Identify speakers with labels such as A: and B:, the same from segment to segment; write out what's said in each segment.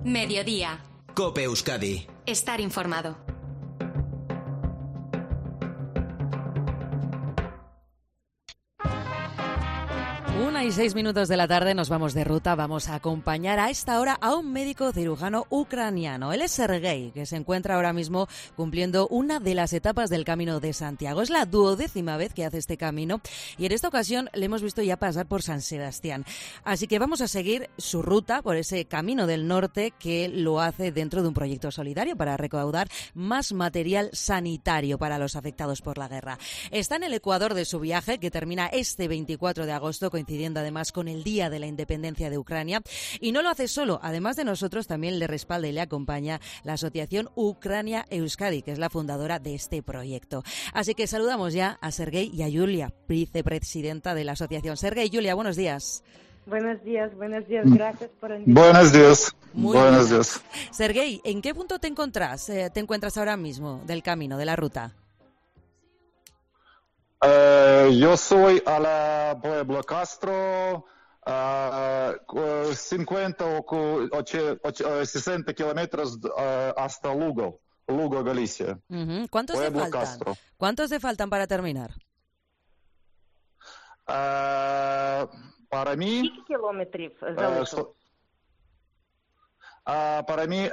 A: Mediodía.
B: COPE Euskadi.
A: Estar informado.
C: 1:06 de la tarde, nos vamos de ruta. Vamos a acompañar a esta hora a un médico cirujano ucraniano. Él es Sergei, que se encuentra ahora mismo cumpliendo una de las etapas del Camino de Santiago. Es la 12ª vez que hace este camino y en esta ocasión le hemos visto ya pasar por San Sebastián. Así que vamos a seguir su ruta por ese Camino del Norte, que lo hace dentro de un proyecto solidario para recaudar más material sanitario para los afectados por la guerra. Está en el ecuador de su viaje, que termina este 24 de agosto, coincidiendo además con el Día de la Independencia de Ucrania, y no lo hace solo. Además de nosotros, también le respalda y le acompaña la asociación Ucrania Euskadi, que es la fundadora de este proyecto. Así que saludamos ya a Sergei y a Yulia, vicepresidenta de la asociación. Sergei, Yulia, buenos días.
D: Buenos días, gracias por invitarme.
E: Buenos días.
C: Buenos días. Sergei, ¿en qué punto te encuentras ahora mismo del camino, de la ruta?
E: Yo soy a la Pueblo Castro, 50 o 60 kilómetros hasta Lugo, Galicia.
C: ¿Cuántos te
E: Pueblo
C: faltan?
E: Castro.
C: ¿Cuántos te faltan para terminar?
E: Para mí,
D: Скільки кілометрів залишилось?
E: para mí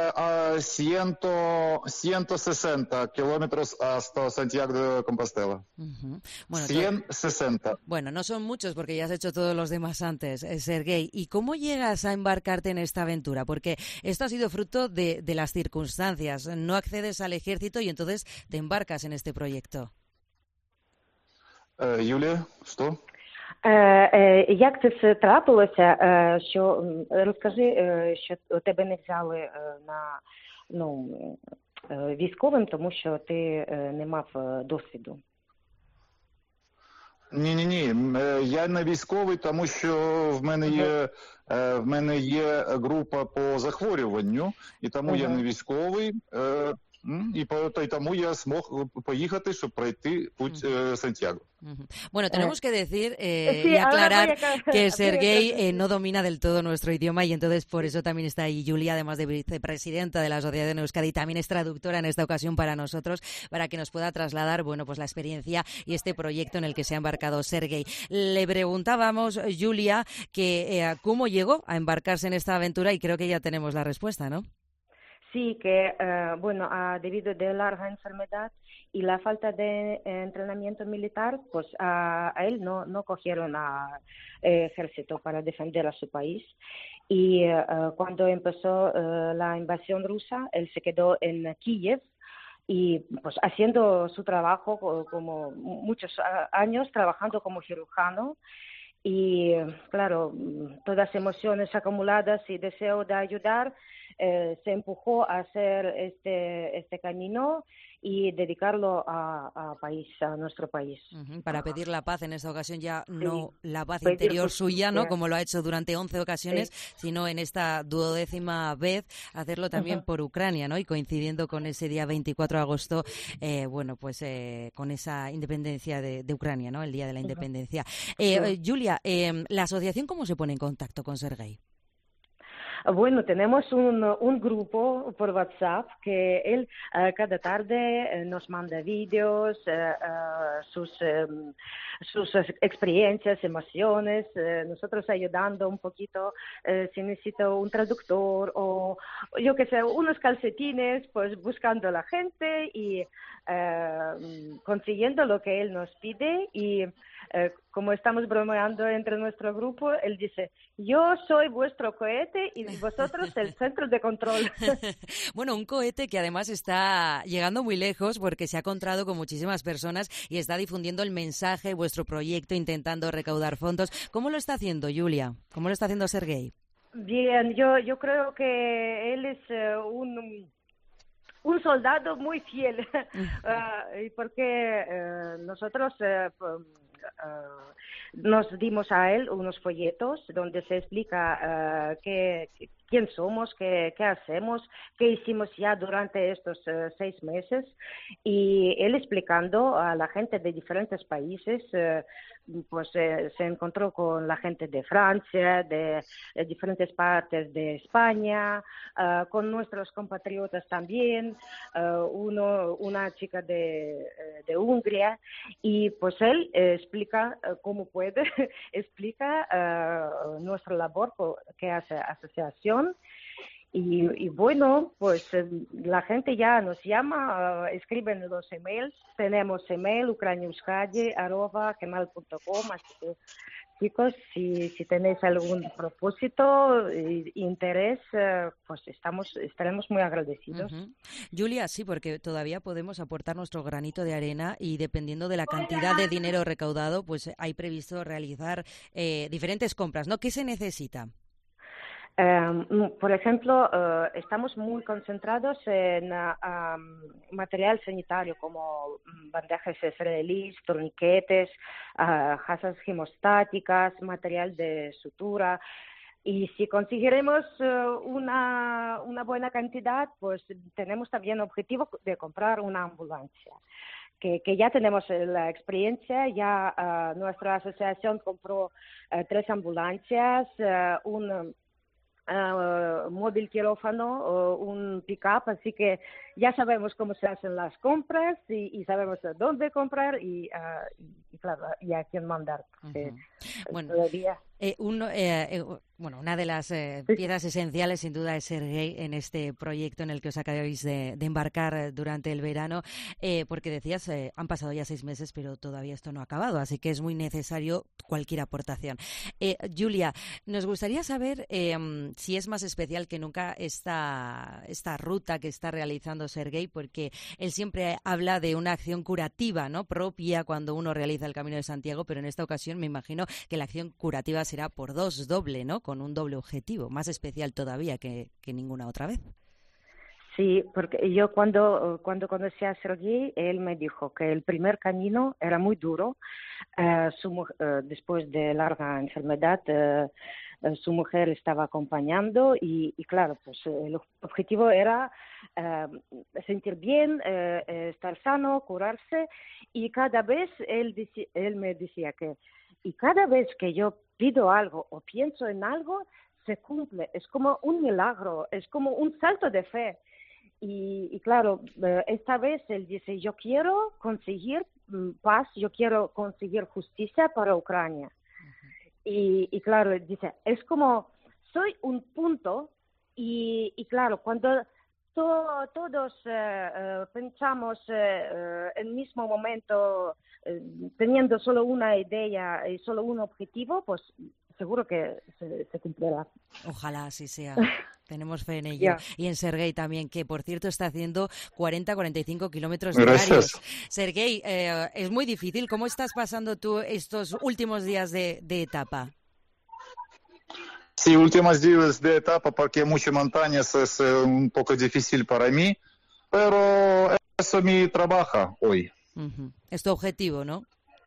E: 160 kilómetros hasta Santiago de Compostela.
C: Bueno,
E: 160.
C: Bueno, no son muchos porque ya has hecho todos los demás antes, Sergei. ¿Y cómo llegas a embarcarte en esta aventura? Porque esto ha sido fruto de las circunstancias. No accedes al ejército y entonces te embarcas en este proyecto.
E: Юлия, что?
D: Як це все трапилося? Розкажи, що тебе не взяли на військовим, тому що ти не мав досвіду.
E: Ні, я не військовий, тому що в мене є група по захворюванню, і тому я не військовий. Y тому я змог поїхати, щоб пройти путь Santiago.
C: Bueno, tenemos que decir y aclarar que Sergei no domina del todo nuestro idioma y entonces por eso también está ahí Yulia, además de vicepresidenta de la Asociación Euskadi, también es traductora en esta ocasión para nosotros, para que nos pueda trasladar, bueno, pues la experiencia y este proyecto en el que se ha embarcado Sergei. Le preguntábamos, Yulia, que cómo llegó a embarcarse en esta aventura y creo que ya tenemos la respuesta, ¿no?
D: Sí, que debido a la larga enfermedad y la falta de entrenamiento militar, pues a él no cogieron al ejército para defender a su país. Y cuando empezó la invasión rusa, él se quedó en Kiev y pues haciendo su trabajo como muchos años, trabajando como cirujano. Y claro, todas emociones acumuladas y deseo de ayudar se empujó a hacer este camino y dedicarlo a nuestro país.
C: Para pedir la paz en esta ocasión, ya no la paz
D: pedir
C: interior
D: justicia.
C: suya, ¿no? Como lo ha hecho durante 11 ocasiones, sino en esta 12ª vez hacerlo también por Ucrania, ¿no? Y coincidiendo con ese día 24 de agosto, con esa independencia de Ucrania, ¿no? El Día de la Independencia. Yulia, ¿la asociación cómo se pone en contacto con Sergei?
D: Bueno, tenemos un grupo por WhatsApp que él cada tarde nos manda vídeos, sus experiencias, emociones, nosotros ayudando un poquito si necesita un traductor o yo que sé, unos calcetines, pues buscando a la gente y consiguiendo lo que él nos pide y como estamos bromeando entre nuestro grupo, él dice, yo soy vuestro cohete y vosotros el centro de control.
C: Bueno, un cohete que además está llegando muy lejos porque se ha encontrado con muchísimas personas y está difundiendo el mensaje, vuestro proyecto, intentando recaudar fondos. ¿Cómo lo está haciendo, Yulia? ¿Cómo lo está haciendo Sergei?
D: Bien, yo creo que él es un soldado muy fiel, porque nosotros nos dimos a él unos folletos donde se explica quién somos, qué hacemos, qué hicimos ya durante estos 6 meses y él explicando a la gente de diferentes países pues se encontró con la gente de Francia, de diferentes partes de España, con nuestros compatriotas también, una chica de Hungría, y pues él explica cómo puede, explica nuestra labor que hace asociación. Y bueno, pues la gente ya nos llama, escriben los emails, tenemos email ukrainiaeuskadi@gmail.com, así que chicos, si tenéis algún propósito e interés, pues estaremos muy agradecidos.
C: Julia, sí, porque todavía podemos aportar nuestro granito de arena y dependiendo de la cantidad de dinero recaudado, pues hay previsto realizar diferentes compras, ¿no? ¿Qué se necesita?
D: Por ejemplo, estamos muy concentrados en material sanitario como bandejas israelíes, torniquetes, jasas hemostáticas, material de sutura. Y si conseguiremos una buena cantidad, pues tenemos también objetivo de comprar una ambulancia. Que ya tenemos la experiencia, ya nuestra asociación compró 3 ambulancias, un móvil quirófano, un pick-up, así que ya sabemos cómo se hacen las compras y sabemos dónde comprar y claro, y a quién mandar.
C: Bueno, una de las piezas esenciales sin duda es Sergei en este proyecto en el que os acabáis de embarcar durante el verano, porque decías, han pasado ya 6 meses, pero todavía esto no ha acabado, así que es muy necesario cualquier aportación. Julia, nos gustaría saber si es más especial que nunca esta ruta que está realizando Sergei, porque él siempre habla de una acción curativa, ¿no?, propia cuando uno realiza el Camino de Santiago, pero en esta ocasión me imagino que la acción curativa será por 2 doble, ¿no?, con un doble objetivo, más especial todavía que ninguna otra vez.
D: Sí, porque yo cuando conocí a Sergei, él me dijo que el primer camino era muy duro. Después de larga enfermedad, su mujer estaba acompañando y claro, pues el objetivo era sentir bien, estar sano, curarse, y cada vez él me decía que cada vez que yo pido algo o pienso en algo, se cumple. Es como un milagro, es como un salto de fe. Y claro, esta vez él dice, yo quiero conseguir paz, yo quiero conseguir justicia para Ucrania. Y claro, dice, es como, soy un punto y claro, cuando todos pensamos en el mismo momento, teniendo solo una idea y solo un objetivo, pues seguro que se cumplirá.
C: Ojalá así sea. Tenemos fe en ello. Y en Sergei también, que por cierto está haciendo 40-45 kilómetros diarios. Sergei, es muy difícil. ¿Cómo estás pasando tú estos últimos días de etapa?
E: Sí, últimos días de etapa, porque muchas montañas es un poco difícil para mí, pero eso es mi trabajo hoy.
C: Es tu objetivo, ¿no?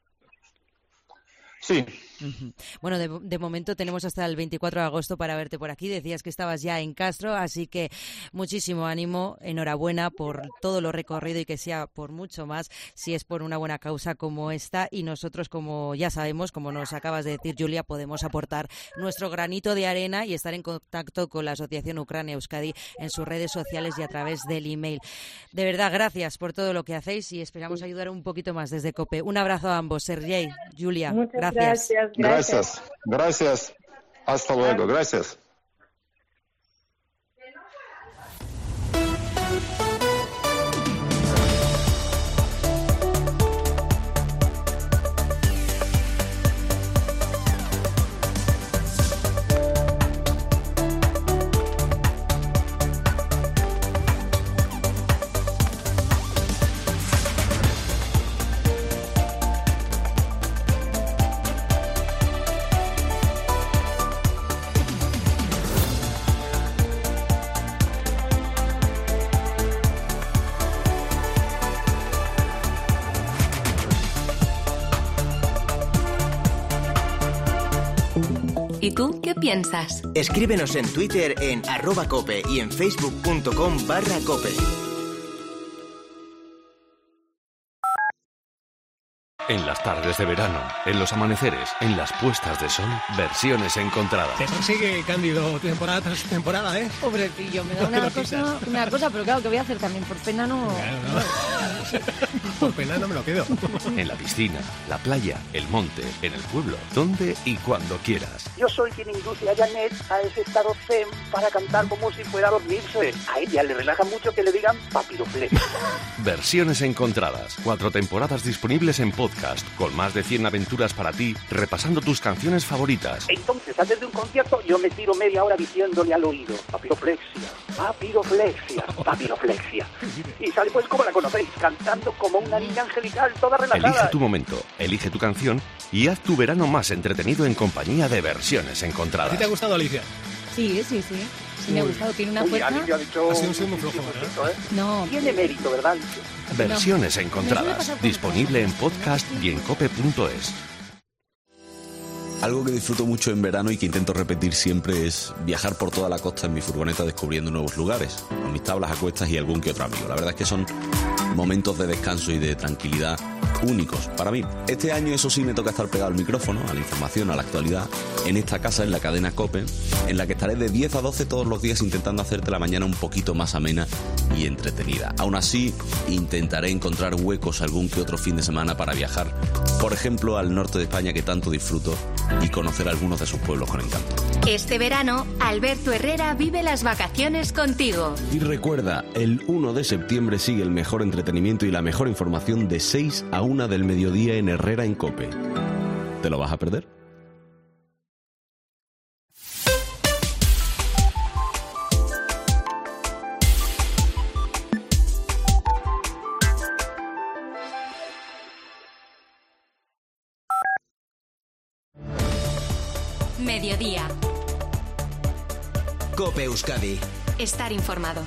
E: Sí.
C: Bueno, de momento tenemos hasta el 24 de agosto para verte por aquí. Decías que estabas ya en Castro, así que muchísimo ánimo, enhorabuena por todo lo recorrido y que sea por mucho más si es por una buena causa como esta. Y nosotros, como ya sabemos, como nos acabas de decir, Julia, podemos aportar nuestro granito de arena y estar en contacto con la Asociación Ucrania Euskadi en sus redes sociales y a través del email. De verdad, gracias por todo lo que hacéis y esperamos ayudar un poquito más desde COPE. Un abrazo a ambos, Sergei, Julia.
D: Muchas gracias.
E: Gracias. Hasta luego. Gracias.
A: ¿Y tú qué piensas?
B: Escríbenos en Twitter en @cope y en facebook.com/cope.
F: En las tardes de verano, en los amaneceres, en las puestas de sol, versiones encontradas.
G: Te persigue Cándido temporada tras temporada, ¿eh?
H: Pobrecillo, me da una cosa, pero claro, que voy a hacer también? Por pena no...
G: Claro, no. Por pena no me lo quedo.
F: En la piscina, la playa, el monte, en el pueblo, donde y cuando quieras.
I: Yo soy quien induce a Janet a ese estado zen para cantar como si fuera a dormirse. A ella le relaja mucho que le digan papiroflexia.
F: Versiones encontradas. 4 temporadas disponibles en podcast, con más de 100 aventuras para ti, repasando tus canciones favoritas.
I: Entonces, antes de un concierto, yo me tiro media hora diciéndole al oído: papiroflexia, papiroflexia, papiroflexia. Y sale pues como la conocéis, cantando como una niña angelical, toda relajada.
F: Elige tu momento, elige tu canción y haz tu verano más entretenido en compañía de Versiones encontradas.
G: ¿A ti te ha gustado, Alicia?
H: Sí, me ha gustado, tiene una fuerza...
I: Alicia ha dicho...
G: Ha sido muy flojo, ¿verdad?
H: No.
I: Tiene mérito, ¿verdad?
F: Versiones encontradas, disponible en podcast y en cope.es.
J: Algo que disfruto mucho en verano y que intento repetir siempre es viajar por toda la costa en mi furgoneta descubriendo nuevos lugares, con mis tablas a cuestas y algún que otro amigo. La verdad es que son momentos de descanso y de tranquilidad únicos para mí. Este año, eso sí, me toca estar pegado al micrófono, a la información, a la actualidad, en esta casa, en la cadena COPE, en la que estaré de 10 a 12 todos los días intentando hacerte la mañana un poquito más amena y entretenida. Aún así, intentaré encontrar huecos algún que otro fin de semana para viajar, por ejemplo, al norte de España, que tanto disfruto, y conocer algunos de sus pueblos con encanto.
A: Este verano, Alberto Herrera vive las vacaciones contigo.
J: Y recuerda, el 1 de septiembre sigue el mejor entretenimiento y la mejor información de 6 a 1 del mediodía en Herrera en COPE. ¿Te lo vas a perder?
A: Mediodía.
B: COPE Euskadi.
A: Estar informado.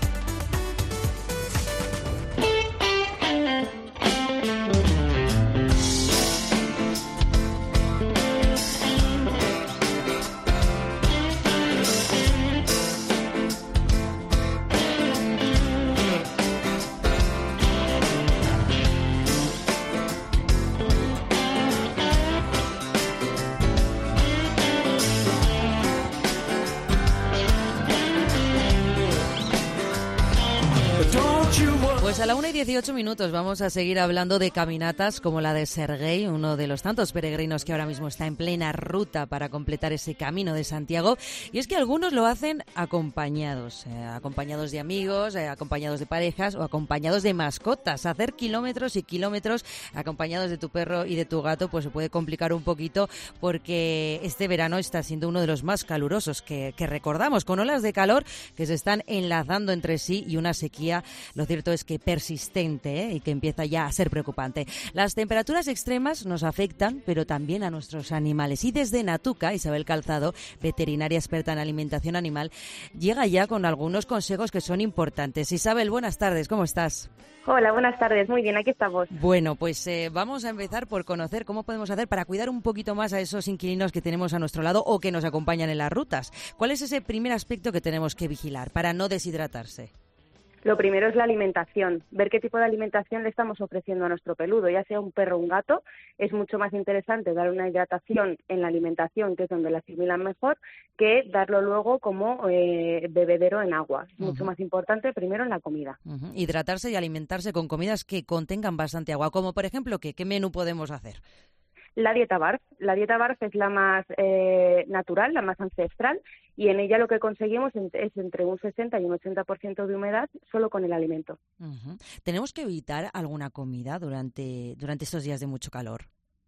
C: Pues a la 1:18 vamos a seguir hablando de caminatas como la de Serguei, uno de los tantos peregrinos que ahora mismo está en plena ruta para completar ese camino de Santiago. Y es que algunos lo hacen acompañados, acompañados de amigos, acompañados de parejas o acompañados de mascotas. Hacer kilómetros y kilómetros acompañados de tu perro y de tu gato pues se puede complicar un poquito, porque este verano está siendo uno de los más calurosos que recordamos, con olas de calor que se están enlazando entre sí y una sequía, lo cierto es que persistente, y que empieza ya a ser preocupante. Las temperaturas extremas nos afectan, pero también a nuestros animales. Y desde Natuca, Isabel Calzado, veterinaria experta en alimentación animal, llega ya con algunos consejos que son importantes. Isabel, buenas tardes, ¿cómo estás?
D: Hola, buenas tardes. Muy bien, aquí estamos.
C: Bueno, pues vamos a empezar por conocer cómo podemos hacer para cuidar un poquito más a esos inquilinos que tenemos a nuestro lado o que nos acompañan en las rutas. ¿Cuál es ese primer aspecto que tenemos que vigilar para no deshidratarse?
D: Lo primero es la alimentación, ver qué tipo de alimentación le estamos ofreciendo a nuestro peludo, ya sea un perro o un gato. Es mucho más interesante dar una hidratación en la alimentación, que es donde la asimilan mejor, que darlo luego como bebedero en agua. Es mucho más importante primero en la comida.
C: Hidratarse y alimentarse con comidas que contengan bastante agua, como por ejemplo, ¿qué menú podemos hacer?
D: La dieta BARF. La dieta BARF es la más natural, la más ancestral, y en ella lo que conseguimos es entre un 60 y un 80% de humedad solo con el alimento.
C: ¿Tenemos que evitar alguna comida durante estos días de mucho calor?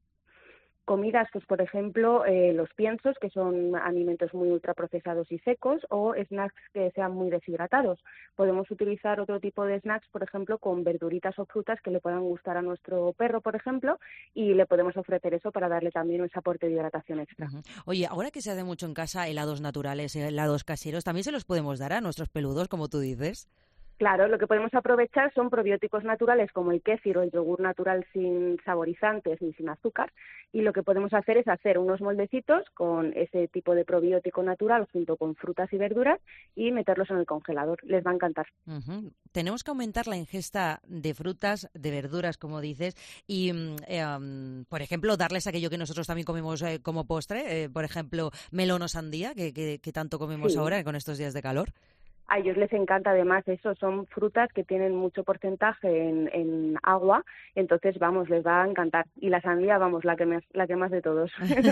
D: Comidas, pues por ejemplo, los piensos, que son alimentos muy ultraprocesados y secos, o snacks que sean muy deshidratados. Podemos utilizar otro tipo de snacks, por ejemplo, con verduritas o frutas que le puedan gustar a nuestro perro, por ejemplo, y le podemos ofrecer eso para darle también ese aporte de hidratación extra.
C: Oye, ahora que se hace mucho en casa helados naturales, helados caseros, ¿también se los podemos dar a nuestros peludos, como tú dices?
D: Claro, lo que podemos aprovechar son probióticos naturales como el kéfir o el yogur natural sin saborizantes ni sin azúcar, y lo que podemos hacer es hacer unos moldecitos con ese tipo de probiótico natural junto con frutas y verduras y meterlos en el congelador. Les va a encantar.
C: Tenemos que aumentar la ingesta de frutas, de verduras, como dices, y, por ejemplo, darles aquello que nosotros también comemos como postre, por ejemplo, melón o sandía, que tanto comemos ahora con estos días de calor.
D: A ellos les encanta además eso, son frutas que tienen mucho porcentaje en agua, entonces les va a encantar. Y la sandía, la que más de todos.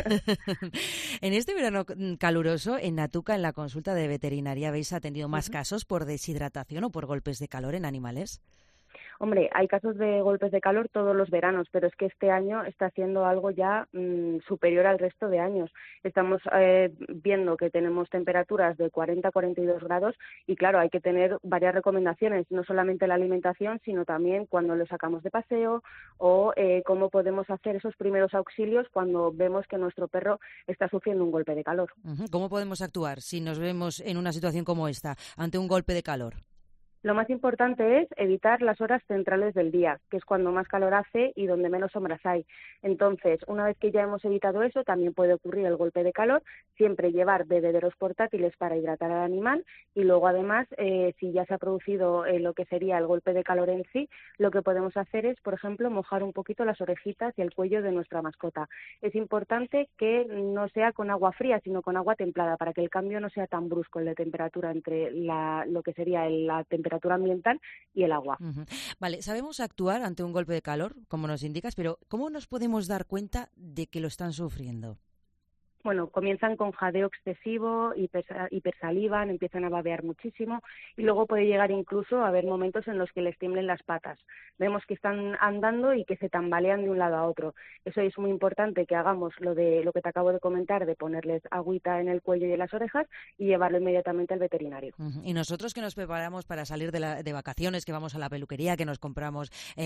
C: En este verano caluroso, en Natuca, en la consulta de veterinaria, ¿habéis atendido más casos por deshidratación o por golpes de calor en animales?
D: Hombre, hay casos de golpes de calor todos los veranos, pero es que este año está siendo algo ya superior al resto de años. Estamos viendo que tenemos temperaturas de 40 a 42 grados y, claro, hay que tener varias recomendaciones, no solamente la alimentación, sino también cuando lo sacamos de paseo o cómo podemos hacer esos primeros auxilios cuando vemos que nuestro perro está sufriendo un golpe de calor.
C: ¿Cómo podemos actuar si nos vemos en una situación como esta, ante un golpe de calor?
D: Lo más importante es evitar las horas centrales del día, que es cuando más calor hace y donde menos sombras hay. Entonces, una vez que ya hemos evitado eso, también puede ocurrir el golpe de calor, siempre llevar bebederos portátiles para hidratar al animal y luego además, si ya se ha producido lo que sería el golpe de calor en sí, lo que podemos hacer es, por ejemplo, mojar un poquito las orejitas y el cuello de nuestra mascota. Es importante que no sea con agua fría, sino con agua templada, para que el cambio no sea tan brusco en la temperatura entre lo que sería la temperatura ambiental y el agua.
C: Vale, sabemos actuar ante un golpe de calor, como nos indicas, pero ¿cómo nos podemos dar cuenta de que lo están sufriendo?
D: Bueno, comienzan con jadeo excesivo, hipersalivan, empiezan a babear muchísimo y luego puede llegar incluso a haber momentos en los que les tiemblen las patas. Vemos que están andando y que se tambalean de un lado a otro. Eso es muy importante que hagamos lo que te acabo de comentar, de ponerles agüita en el cuello y en las orejas y llevarlo inmediatamente al veterinario.
C: Y nosotros que nos preparamos para salir de vacaciones, que vamos a la peluquería, que nos compramos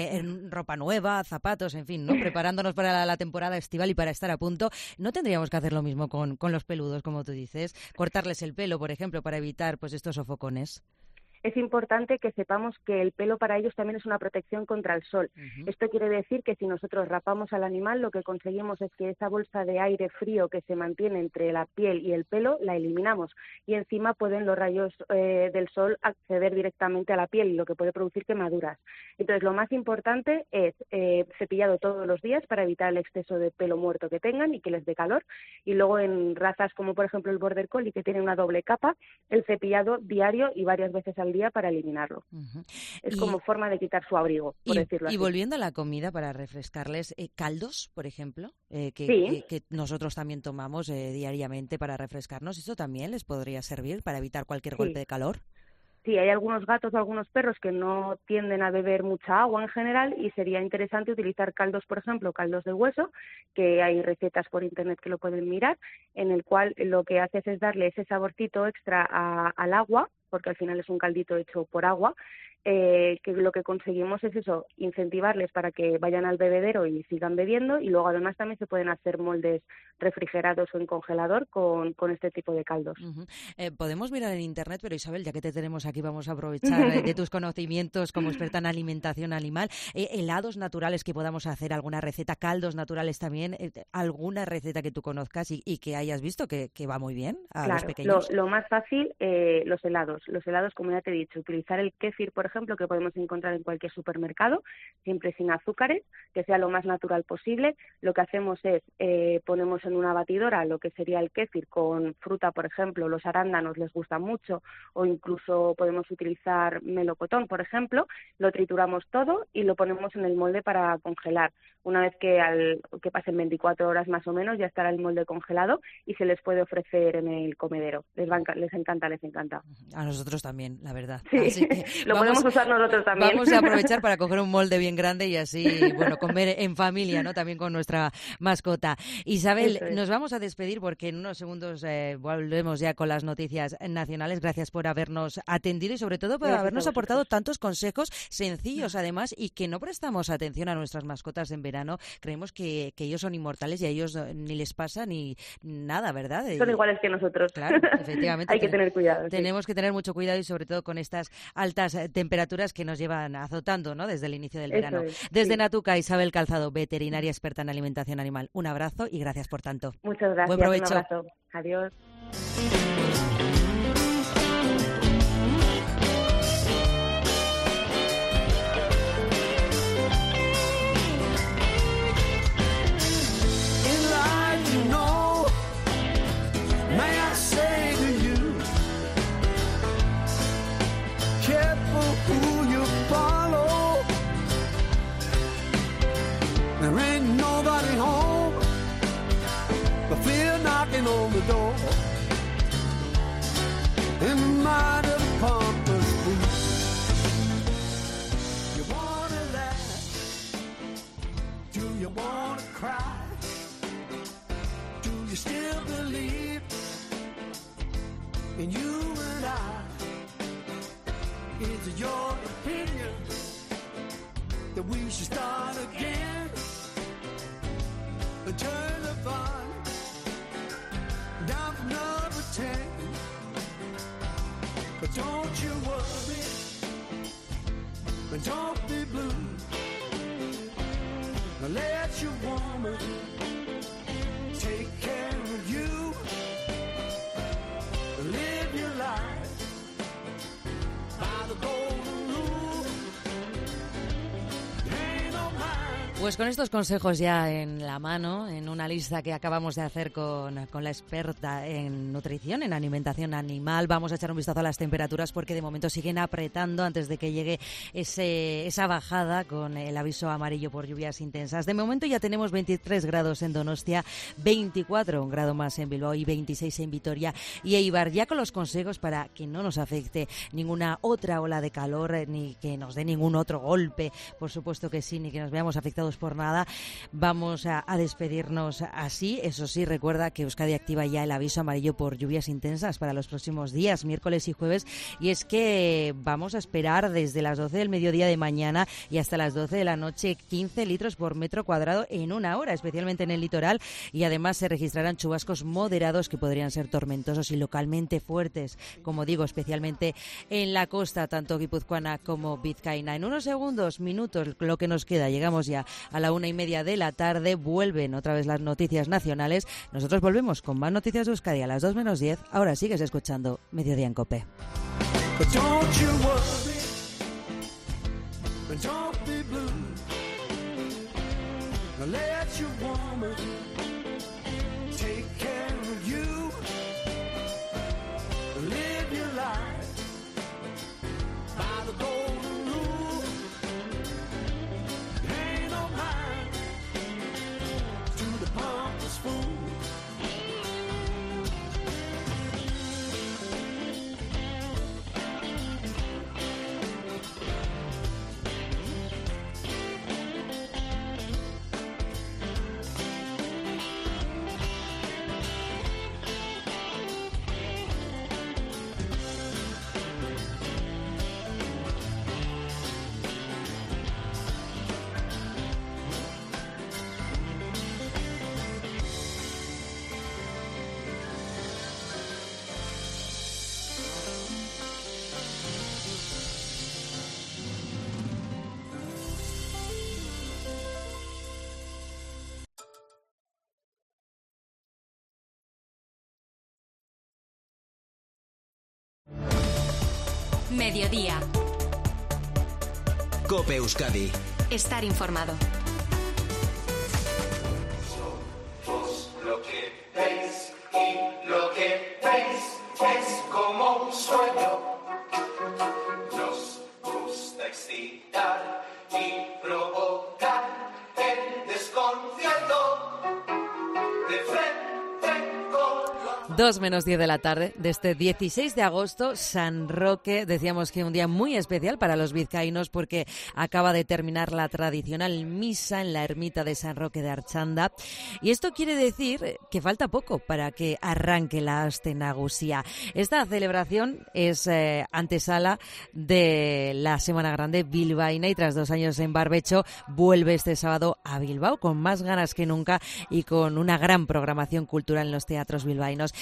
C: ropa nueva, zapatos, en fin, ¿no? Preparándonos para la temporada estival y para estar a punto, ¿no tendríamos que hacer lo mismo con los peludos, como tú dices? Cortarles el pelo, por ejemplo, para evitar estos sofocones.
D: Es importante que sepamos que el pelo para ellos también es una protección contra el sol. Esto quiere decir que si nosotros rapamos al animal, lo que conseguimos es que esa bolsa de aire frío que se mantiene entre la piel y el pelo, la eliminamos. Y encima pueden los rayos del sol acceder directamente a la piel, lo que puede producir quemaduras. Entonces, lo más importante es cepillado todos los días para evitar el exceso de pelo muerto que tengan y que les dé calor. Y luego en razas como, por ejemplo, el Border Collie, que tiene una doble capa, el cepillado diario y varias veces al día para eliminarlo. Es como forma de quitar su abrigo, por decirlo así.
C: Y volviendo a la comida, para refrescarles, caldos, por ejemplo, que nosotros también tomamos diariamente para refrescarnos, ¿eso también les podría servir para evitar cualquier golpe de calor?
D: Sí, hay algunos gatos o algunos perros que no tienden a beber mucha agua en general y sería interesante utilizar caldos, por ejemplo, caldos de hueso, que hay recetas por internet que lo pueden mirar, en el cual lo que haces es darle ese saborcito extra al agua, porque al final es un caldito hecho por agua, que lo que conseguimos es eso, incentivarles para que vayan al bebedero y sigan bebiendo, y luego además también se pueden hacer moldes refrigerados o en congelador con este tipo de caldos.
C: Podemos mirar en internet, pero Isabel, ya que te tenemos aquí, vamos a aprovechar de tus conocimientos como experta en alimentación animal. Helados naturales que podamos hacer, alguna receta, caldos naturales también, alguna receta que tú conozcas y que hayas visto que va muy bien a los pequeños.
D: Lo más fácil, los helados. Los helados, como ya te he dicho, utilizar el kéfir, por ejemplo, que podemos encontrar en cualquier supermercado, siempre sin azúcares, que sea lo más natural posible. Lo que hacemos es ponemos en una batidora lo que sería el kéfir con fruta, por ejemplo, los arándanos les gustan mucho, o incluso podemos utilizar melocotón, por ejemplo, lo trituramos todo y lo ponemos en el molde para congelar. Una vez que pasen 24 horas más o menos, ya estará el molde congelado y se les puede ofrecer en el comedero. Les encanta.
C: A nosotros también, la verdad.
D: Sí, así que lo podemos usar nosotros también.
C: Vamos a aprovechar para coger un molde bien grande y así, comer en familia, ¿no? También con nuestra mascota. Isabel, nos vamos a despedir porque en unos segundos volvemos ya con las noticias nacionales. Gracias por habernos atendido y sobre todo por habernos aportado tantos consejos sencillos además y que no prestamos atención a nuestras mascotas en verano. Creemos que ellos son inmortales y a ellos ni les pasa ni nada, ¿verdad?
D: Son iguales que nosotros.
C: Claro, efectivamente.
D: Hay que tener cuidado.
C: Tenemos que tener mucho cuidado y sobre todo con estas altas temperaturas que nos llevan azotando, ¿no?, desde el inicio del verano. Desde Natuca, Isabel Calzado, veterinaria experta en alimentación animal. Un abrazo y gracias por tanto.
D: Muchas gracias.
C: Buen provecho.
D: Un abrazo. Adiós.
K: On the door in the mind of pompous fool. You wanna laugh? Do you wanna cry? Do you still believe in you and I? Is it your opinion that we should start again and turn the fun down from number 10? But don't you worry, and don't be blue. Now let your woman take care of you. Live your life by the golden rule. Ain't no mind.
C: Pues con estos consejos ya en la mano, en una lista que acabamos de hacer con la experta en nutrición, en alimentación animal, vamos a echar un vistazo a las temperaturas porque de momento siguen apretando antes de que llegue esa bajada con el aviso amarillo por lluvias intensas. De momento ya tenemos 23 grados en Donostia, 24 un grado más en Bilbao y 26 en Vitoria y Eibar. Ya con los consejos para que no nos afecte ninguna otra ola de calor ni que nos dé ningún otro golpe, por supuesto que sí, ni que nos veamos afectados por nada, vamos a despedirnos así. Eso sí, recuerda que Euskadi activa ya el aviso amarillo por lluvias intensas para los próximos días, miércoles y jueves, y es que vamos a esperar desde las 12 del mediodía de mañana y hasta las 12 de la noche 15 litros por metro cuadrado en una hora, especialmente en el litoral, y además se registrarán chubascos moderados que podrían ser tormentosos y localmente fuertes, como digo, especialmente en la costa, tanto guipuzcoana como vizcaína. En unos segundos, minutos, lo que nos queda, llegamos ya a la 1:30 de la tarde, vuelven otra vez las noticias nacionales. Nosotros volvemos con más noticias de Euskadi a las 2:10. Ahora sigues escuchando Mediodía en COPE.
A: Mediodía.
B: COPE Euskadi.
A: Estar informado.
K: Somos lo que veis y lo que veis es como un sueño. Nos gusta excitar y provocar el desconcierto de frente con
C: 2:10 de la tarde de este 16 de agosto, San Roque. Decíamos que un día muy especial para los vizcaínos porque acaba de terminar la tradicional misa en la ermita de San Roque de Archanda. Y esto quiere decir que falta poco para que arranque la Aste Nagusia. Esta celebración es antesala de la Semana Grande bilbaína y tras 2 años en barbecho vuelve este sábado a Bilbao con más ganas que nunca y con una gran programación cultural en los teatros bilbaínos.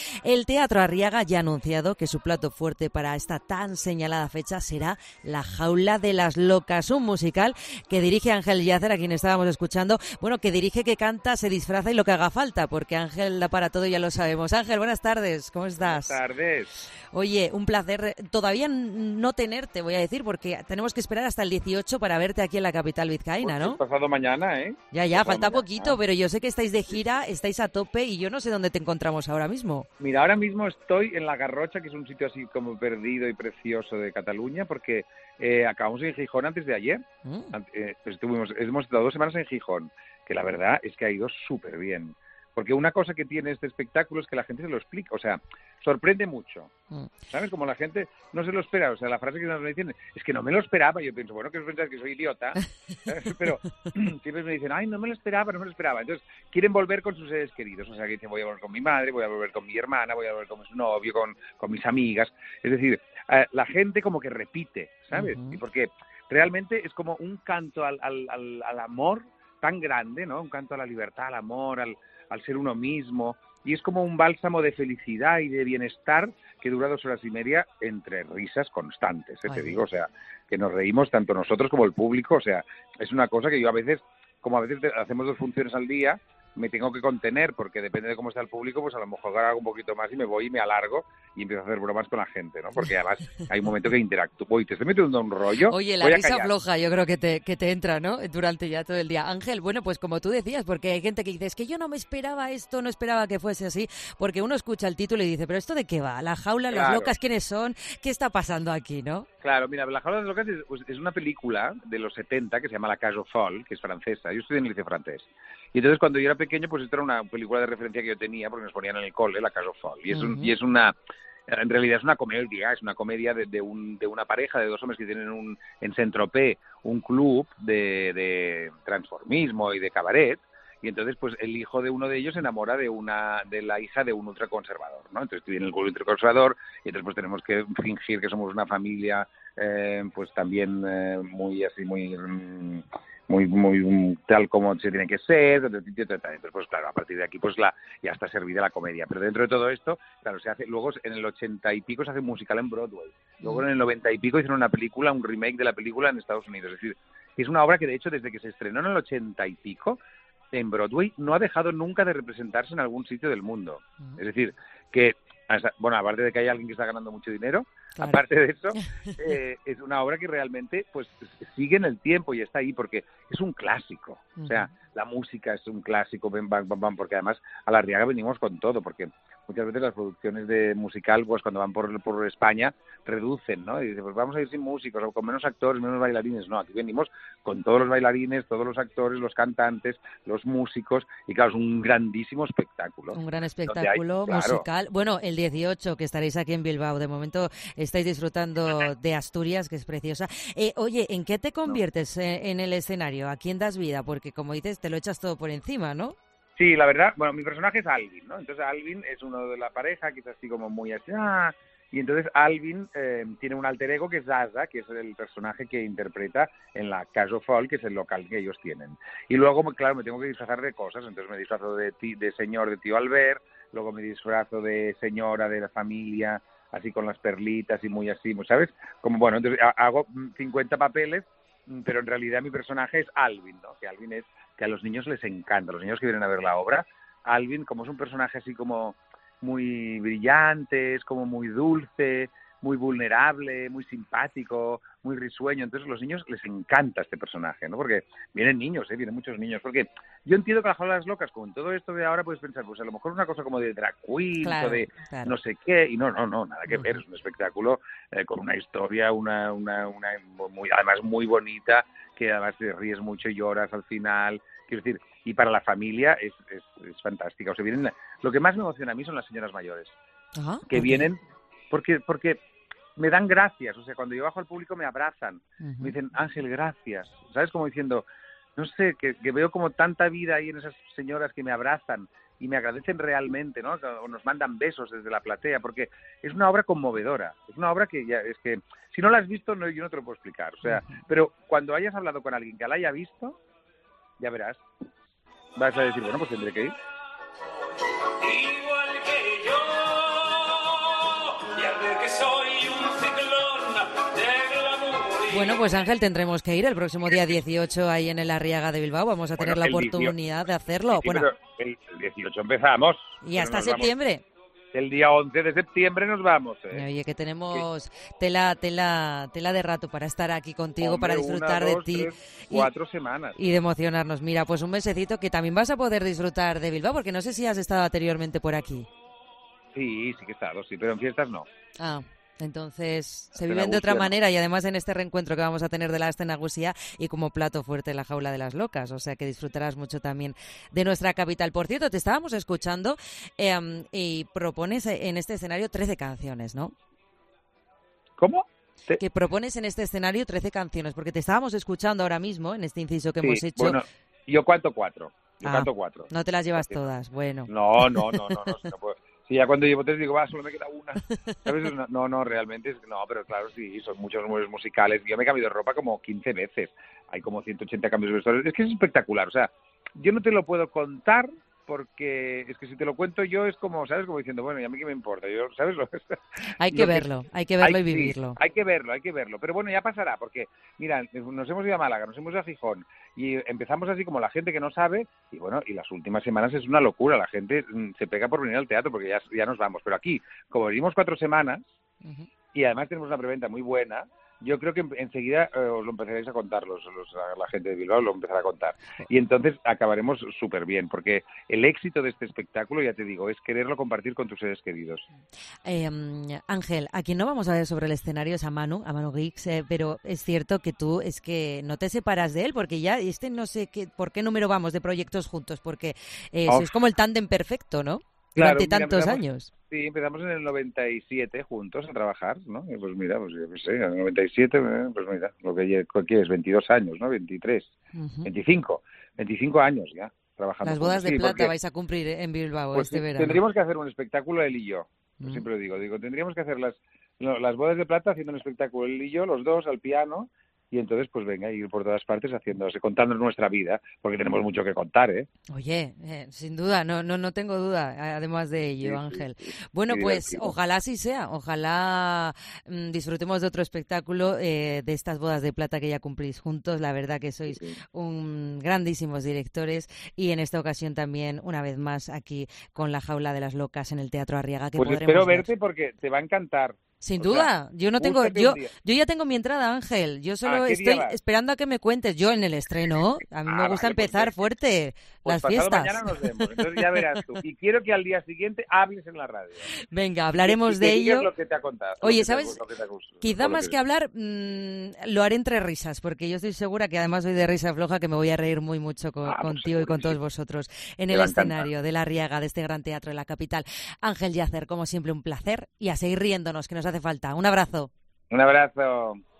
C: El Teatro Arriaga ya ha anunciado que su plato fuerte para esta tan señalada fecha será La Jaula de las Locas, un musical que dirige Ángel Yacer, a quien estábamos escuchando. Bueno, que dirige, que canta, se disfraza y lo que haga falta, porque Ángel da para todo, ya lo sabemos. Ángel, buenas tardes, ¿cómo estás?
L: Buenas tardes.
C: Oye, un placer todavía no tenerte, voy a decir, porque tenemos que esperar hasta el 18 para verte aquí en la capital vizcaína, ¿no?
L: Pues pasado mañana, ¿eh?
C: Ya, falta poquito, pero yo sé que estáis de gira, estáis a tope y yo no sé dónde te encontramos ahora mismo.
L: Mira, ahora mismo estoy en La Garrocha, que es un sitio así como perdido y precioso de Cataluña, porque acabamos en Gijón antes de ayer. Pues hemos estado 2 semanas en Gijón, que la verdad es que ha ido súper bien. Porque una cosa que tiene este espectáculo es que la gente se lo explica, o sea, sorprende mucho. ¿Sabes? Como la gente no se lo espera, o sea, la frase que nos dicen es que no me lo esperaba. Yo pienso, bueno, que os pensáis que soy idiota, ¿sabes? Pero siempre me dicen, ay, no me lo esperaba. Entonces, quieren volver con sus seres queridos, o sea, que dicen, voy a volver con mi madre, voy a volver con mi hermana, voy a volver con su novio, con mis amigas. Es decir, la gente como que repite, ¿sabes? Y porque realmente es como un canto al amor tan grande, ¿no? Un canto a la libertad, al amor, al ser uno mismo, y es como un bálsamo de felicidad y de bienestar que dura 2 horas y media entre risas constantes, te digo, o sea, que nos reímos tanto nosotros como el público, o sea, es una cosa que yo a veces hacemos 2 funciones al día, me tengo que contener, porque depende de cómo está el público, pues a lo mejor hago un poquito más y me voy y me alargo y empiezo a hacer bromas con la gente, ¿no? Porque además hay un momento que interactúo y te estoy metiendo un rollo.
C: Oye, la risa floja yo creo que te entra, ¿no? Durante ya todo el día. Ángel, bueno, pues como tú decías, porque hay gente que dice, es que yo no me esperaba esto, no esperaba que fuese así, porque uno escucha el título y dice, pero ¿esto de qué va? ¿La jaula, las locas, quiénes son? ¿Qué está pasando aquí, no?
L: Claro, mira, La Jaula de las Locas es una película de los 70 que se llama La Cage aux Folles, que es francesa. Yo estudié en el liceo francés. Y entonces cuando yo era pequeño, pues esta era una película de referencia que yo tenía, porque nos ponían en el cole, La Cage aux Folles. En realidad es una comedia de una pareja de 2 hombres que tienen en Saint-Tropez un club de transformismo y de cabaret. Y entonces, pues, el hijo de uno de ellos se enamora de la hija de un ultraconservador, ¿no? Entonces, tiene el club ultraconservador y entonces, pues, tenemos que fingir que somos una familia, pues, también muy tal como se tiene que ser. Entonces, pues, claro, a partir de aquí, pues, ya está servida la comedia. Pero dentro de todo esto, claro, luego en el 80 y pico se hace un musical en Broadway. Luego en el 90 y pico hicieron un remake de la película en Estados Unidos. Es decir, es una obra que, de hecho, desde que se estrenó en el 80 y pico, en Broadway no ha dejado nunca de representarse en algún sitio del mundo. Es decir, que, bueno, aparte de que hay alguien que está ganando mucho dinero, claro, aparte de eso, es una obra que realmente pues sigue en el tiempo y está ahí porque es un clásico. O sea, la música es un clásico, porque además a la Arriaga venimos con todo, porque muchas veces las producciones de musical, pues cuando van por España, reducen, ¿no? Y dicen, pues vamos a ir sin músicos, o con menos actores, menos bailarines. No, aquí venimos con todos los bailarines, todos los actores, los cantantes, los músicos, y claro, es un grandísimo espectáculo.
C: Un gran espectáculo musical. Bueno, el 18, que estaréis aquí en Bilbao, de momento estáis disfrutando de Asturias, que es preciosa. Oye, ¿en qué te conviertes en el escenario? ¿A quién das vida? Porque, como dices, te lo echas todo por encima, ¿no?
L: Sí, la verdad, bueno, mi personaje es Alvin, ¿no? Entonces Alvin es uno de la pareja, que es así como muy así, y entonces Alvin tiene un alter ego que es Zaza, que es el personaje que interpreta en la Cage aux Folles, que es el local que ellos tienen. Y luego, claro, me tengo que disfrazar de cosas, entonces me disfrazo de señor de tío Albert, luego me disfrazo de señora de la familia, así con las perlitas y muy así, ¿sabes? Como, bueno, entonces hago 50 papeles, pero en realidad mi personaje es Alvin, ¿no? Que Alvin es que a los niños les encanta, los niños que vienen a ver la obra, Alvin, como es un personaje así como muy brillante, es como muy dulce, muy vulnerable, muy simpático, muy risueño. Entonces a los niños les encanta este personaje, ¿no? Porque vienen niños, vienen muchos niños. Porque yo entiendo que La Jaula de las Locas, con todo esto de ahora, puedes pensar, pues a lo mejor es una cosa como de drag queen, o de no sé qué, y no, nada que ver. Es un espectáculo con una historia, una muy, además muy bonita, que además te ríes mucho y lloras al final. Quiero decir, y para la familia es fantástica. O sea, vienen, lo que más me emociona a mí son las señoras mayores, que vienen porque me dan gracias. O sea, cuando yo bajo al público me abrazan, me dicen, Ángel, gracias. ¿Sabes? Como diciendo, no sé, que veo como tanta vida ahí en esas señoras que me abrazan y me agradecen realmente, ¿no? O nos mandan besos desde la platea, porque es una obra conmovedora. Es una obra que ya es que, si no la has visto, yo no te lo puedo explicar. O sea, pero cuando hayas hablado con alguien que la haya visto, ya verás. Vas a decir, bueno, pues tendré que ir.
K: Igual que yo.
C: Bueno, pues Ángel, tendremos que ir el próximo día 18 ahí en el Arriaga de Bilbao. Vamos a tener la oportunidad de hacerlo.
L: Sí, pero el 18 empezamos.
C: Y hasta septiembre.
L: El día 11 de septiembre nos vamos.
C: Oye, que tenemos tela de rato para estar aquí contigo, para disfrutar
L: una, dos,
C: de ti.
L: 3, 4 semanas.
C: Y de emocionarnos. Mira, pues un mesecito que también vas a poder disfrutar de Bilbao, porque no sé si has estado anteriormente por aquí.
L: Sí que he estado, sí, pero en fiestas no.
C: Entonces se viven de otra manera y además en este reencuentro que vamos a tener de la Aste Nagusia y como plato fuerte la Jaula de las Locas, o sea que disfrutarás mucho también de nuestra capital. Por cierto, te estábamos escuchando y propones en este escenario 13 canciones, ¿no?
L: ¿Cómo?
C: Que propones en este escenario 13 canciones, porque te estábamos escuchando ahora mismo en este inciso que hemos hecho.
L: Bueno, yo cuento 4. Canto 4.
C: No te las llevas todas, bueno.
L: No, no puedo. Sí, ya cuando llevo 3 digo, solo me queda una. ¿Sabes? No, realmente, no, pero claro, sí, son muchos números musicales. Yo me he cambiado de ropa como 15 veces. Hay como 180 cambios de vestuario. Es que es espectacular, o sea, yo no te lo puedo contar porque es que si te lo cuento yo es como, ¿sabes? Como diciendo, bueno, ¿y a mí qué me importa? Yo, ¿sabes?
C: Hay que verlo y vivirlo.
L: Sí, hay que verlo. Pero bueno, ya pasará, porque, mira, nos hemos ido a Málaga, nos hemos ido a Gijón, y empezamos así como la gente que no sabe, y bueno, y las últimas semanas es una locura, la gente se pega por venir al teatro, porque ya nos vamos. Pero aquí, como venimos 4 semanas, y además tenemos una preventa muy buena, yo creo que enseguida os lo empezaréis a contar, la gente de Bilbao lo empezará a contar. Y entonces acabaremos súper bien, porque el éxito de este espectáculo, ya te digo, es quererlo compartir con tus seres queridos.
C: Ángel, a quien no vamos a ver sobre el escenario es a Manu Guix, pero es cierto que tú es que no te separas de él, porque ya no sé por qué número vamos de proyectos juntos, porque es como el tándem perfecto, ¿no? Durante tantos años.
L: Sí, empezamos en el 97 juntos a trabajar, ¿no? Y pues mira, pues yo qué sé, en el 97, pues mira, lo que es 22 años, ¿no? 23, 25 años ya trabajando.
C: Las bodas de plata vais a cumplir en Bilbao
L: pues
C: este verano.
L: Tendríamos que hacer un espectáculo él y yo. Siempre lo digo, tendríamos que hacer las bodas de plata haciendo un espectáculo él y yo, los dos al piano. Y entonces, pues venga, ir por todas partes contando nuestra vida, porque tenemos mucho que contar, ¿eh?
C: Oye, sin duda, no tengo duda, además de ello, Ángel. Bueno, pues ojalá así sea, ojalá disfrutemos de otro espectáculo de estas bodas de plata que ya cumplís juntos. La verdad que sois grandísimos directores y en esta ocasión también, una vez más, aquí con la Jaula de las Locas en el Teatro Arriaga. Que
L: pues espero verte porque te va a encantar.
C: Sin duda, yo no tengo, yo ya tengo mi entrada, Ángel. Yo solo estoy esperando a que me cuentes. Yo en el estreno, a mí me gusta empezar fuerte las fiestas.
L: Mañana nos vemos, entonces ya verás tú. Y quiero que al día siguiente hables en la radio.
C: Venga, hablaremos de ello.
L: Lo que te ha contado.
C: Oye, ¿sabes? Quizá más que hablar, lo haré entre risas, porque yo estoy segura que además soy de risa floja, que me voy a reír muy mucho contigo y con todos vosotros en el escenario de la Arriaga, de este gran teatro de la capital. Ángel Yacer, como siempre, un placer y a seguir riéndonos, que nos hace falta. Un abrazo.
L: Un abrazo.